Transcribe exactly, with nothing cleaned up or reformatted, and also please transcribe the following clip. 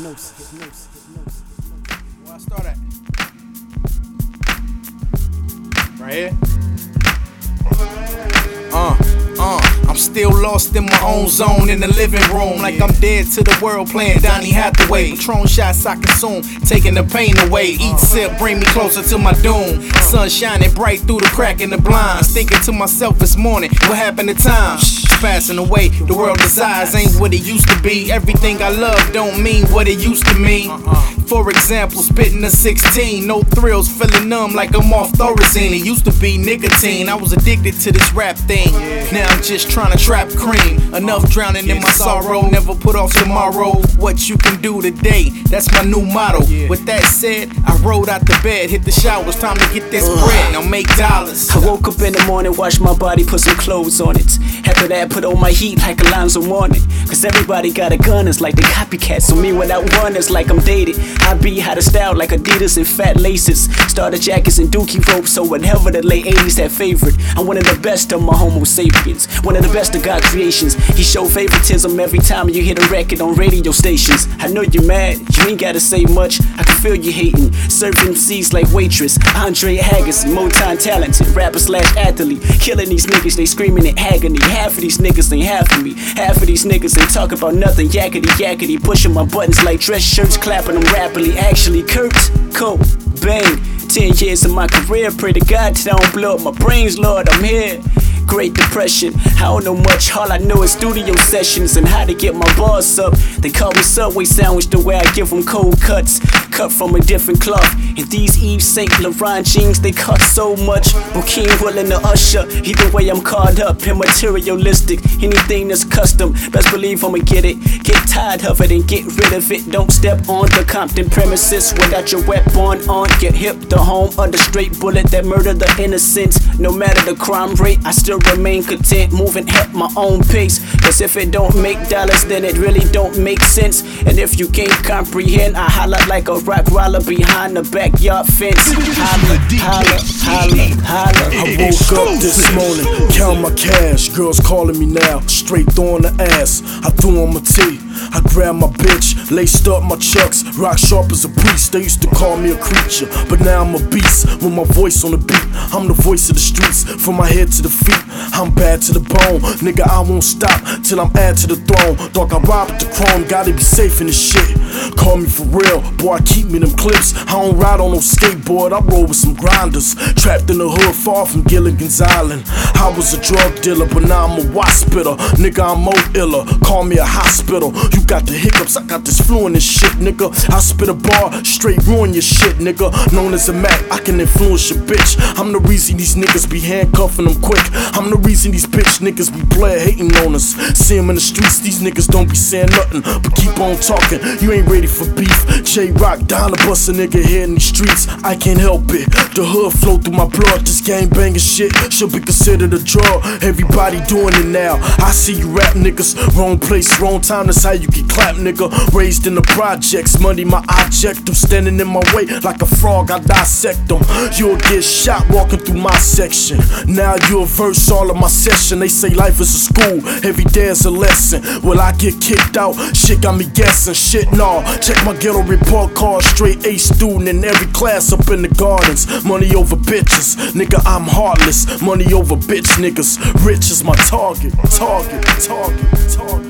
Where I start at? Right here. Uh, uh, I'm still lost in my own zone in the living room, like I'm dead to the world playing Donny Hathaway. Patron shots I consume, taking the pain away. Each sip bring me closer to my doom. Sun shining bright through the crack in the blinds. Thinking to myself this morning, what happened to time? Passing away, the world desires ain't what it used to be. Everything I love don't mean what it used to mean. For example, spitting a sixteen, no thrills, feeling numb like I'm off Thorazine. It used to be nicotine, I was addicted to this rap thing. Now I'm just trying to trap cream. Enough drowning in my sorrow, never put off tomorrow. What you can do today, that's my new motto. With that said, I rolled out the bed, hit the showers, time to get this bread, now make dollars. I woke up in the morning, washed my body, put some clothes on it. After that, put on my heat like Alonzo Mourning. Cause everybody got a gun, it's like they copycats. So me without one, it's like I'm dated. I be had a style like Adidas and fat laces, starter jackets and dookie ropes. So whatever the late eighties had favorite, I'm one of the best of my homo sapiens, one of the best of God creations. He show favoritism every time you hit a record on radio stations. I know you mad, you ain't gotta say much, I can feel you hating. Serving C's like waitress, Andre Agassi, Motown talented, rapper slash athlete. Killing these niggas, they screaming in agony. Half of these niggas ain't half of me, half of these niggas ain't talk about nothing. Yakety yakety, pushing my buttons like dress shirts, clapping them rapidly. Actually, Kurt, Cope, bang. Ten years of my career, pray to God that I don't blow up my brains, Lord, I'm here. Great Depression, I don't know much, all I know is studio sessions and how to get my bars up. They call me Subway Sandwich the way I give them cold cuts, cut from a different cloth. And these Yves Saint Laurent jeans, they cut so much. Joaquin willing to usher, either way I'm caught up in materialistic. Anything that's custom, best believe I'ma get it. Get tired of it and get rid of it. Don't step on the Compton premises without your weapon on. Get hip to home of the straight bullet that murder the innocents. No matter the crime rate, I still remain content, moving at my own pace. Cause if it don't make dollars, then it really don't make sense. And if you can't comprehend, I holler like a rock roller behind the backyard fence. Holla, holla, holla, holla. I woke up this morning, count my cash. Girls calling me now, straight throwing the ass. I threw on my tee, I grabbed my bitch, laced up my chucks, rock sharp as a priest. They used to call me a creature, but now I'm a beast with my voice on the beat. I'm the voice of the streets, from my head to the feet. I'm bad to the bone, nigga, I won't stop till I'm add to the throne. Dog, I rob with the chrome, gotta be safe in this shit. Call me for real, boy, I keep me them clips. I don't ride on no skateboard, I roll with some grinders. Trapped in the hood, far from Gilligan's Island. I was a drug dealer, but now I'm a watch spitter. Nigga, I'm more iller, call me a hospital. You got the hiccups, I got this flu in this shit, nigga. I spit a bar, straight ruin your shit, nigga. Known as a Mac, I can influence your bitch. I'm the reason these niggas be handcuffing them quick. I'm the reason these bitch niggas be player hating on us. See them in the streets, these niggas don't be saying nothing, but keep on talking. You ain't ready for beef. J-Rock down to bust a nigga here in these streets. I can't help it, the hood flow through my blood. This gang banging shit should be considered a drug. Everybody doing it now. I see you rap niggas, wrong place, wrong time. That's how you get clapped, nigga. Raised in the projects, money my object. I'm standing in my way like a frog, I dissect them. You'll get shot walking through my section. Now you'll verse all of my session. They say life is a school, every day is a lesson. Will I get kicked out? Shit got me guessing. Shit, nah. Check my ghetto report card, straight A student in every class up in the gardens. Money over bitches, nigga, I'm heartless. Money over bitch niggas, rich is my target, target, target, target.